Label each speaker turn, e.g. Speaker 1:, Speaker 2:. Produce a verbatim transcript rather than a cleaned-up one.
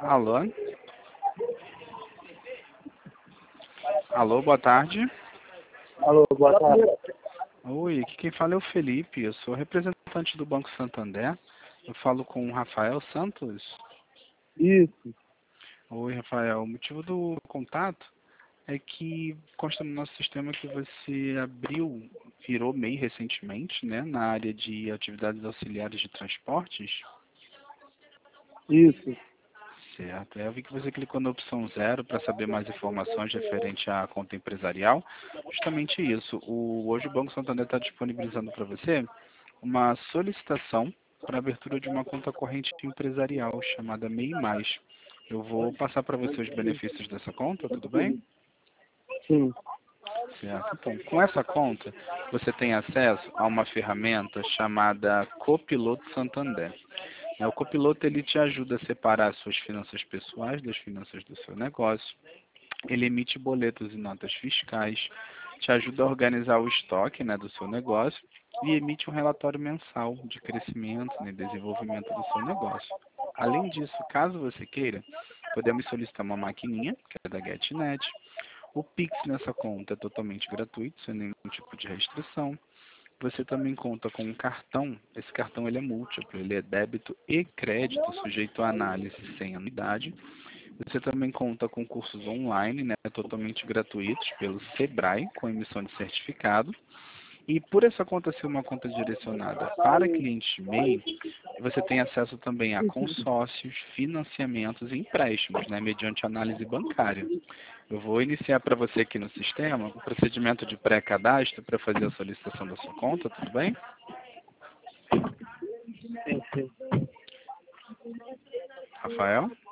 Speaker 1: Alô? Alô, boa tarde.
Speaker 2: Alô, boa tarde.
Speaker 1: Oi, aqui quem fala é o Felipe, eu sou representante do Banco Santander. Eu falo com o Rafael Santos.
Speaker 2: Isso,
Speaker 1: Oi, Rafael. O motivo do contato é que consta no nosso sistema que você abriu, virou M E I recentemente, né, na área de atividades auxiliares de transportes.
Speaker 2: isso.
Speaker 1: Certo. Eu vi que você clicou na opção zero para saber mais informações referente à conta empresarial. Justamente isso. O, hoje o Banco Santander está disponibilizando para você uma solicitação para abertura de uma conta corrente empresarial chamada M E I Mais. Eu vou passar para você os benefícios dessa conta, tudo bem?
Speaker 2: Sim,
Speaker 1: Certo. Então, com essa conta, você tem acesso a uma ferramenta chamada Copiloto Santander. O copiloto ele te ajuda a separar as suas finanças pessoais das finanças do seu negócio. Ele emite boletos e notas fiscais, te ajuda a organizar o estoque, né, do seu negócio e emite um relatório mensal de crescimento e, né, desenvolvimento do seu negócio. Além disso, caso você queira, podemos solicitar uma maquininha, que é da GetNet. O Pix nessa conta é totalmente gratuito, sem nenhum tipo de restrição. Você também conta com um cartão. Esse cartão ele é múltiplo, ele é débito e crédito, sujeito a análise sem anuidade. Você também conta com cursos online, né, totalmente gratuitos pelo Sebrae, com emissão de certificado. E por essa conta ser uma conta direcionada para clientes M E I, você tem acesso também a consórcios, financiamentos e empréstimos, né, mediante análise bancária. Eu vou iniciar para você aqui no sistema o procedimento de pré-cadastro para fazer a solicitação da sua conta, tudo bem?
Speaker 2: sim, sim.
Speaker 1: Rafael?